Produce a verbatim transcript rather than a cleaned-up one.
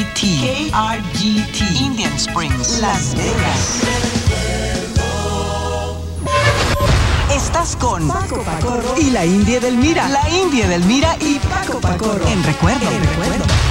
T. K R G T. Indian Springs, Las Vegas. Estás con Paco Pacorro y la India Edelmira. La India Edelmira y Paco Pacorro. En recuerdo. En recuerdo.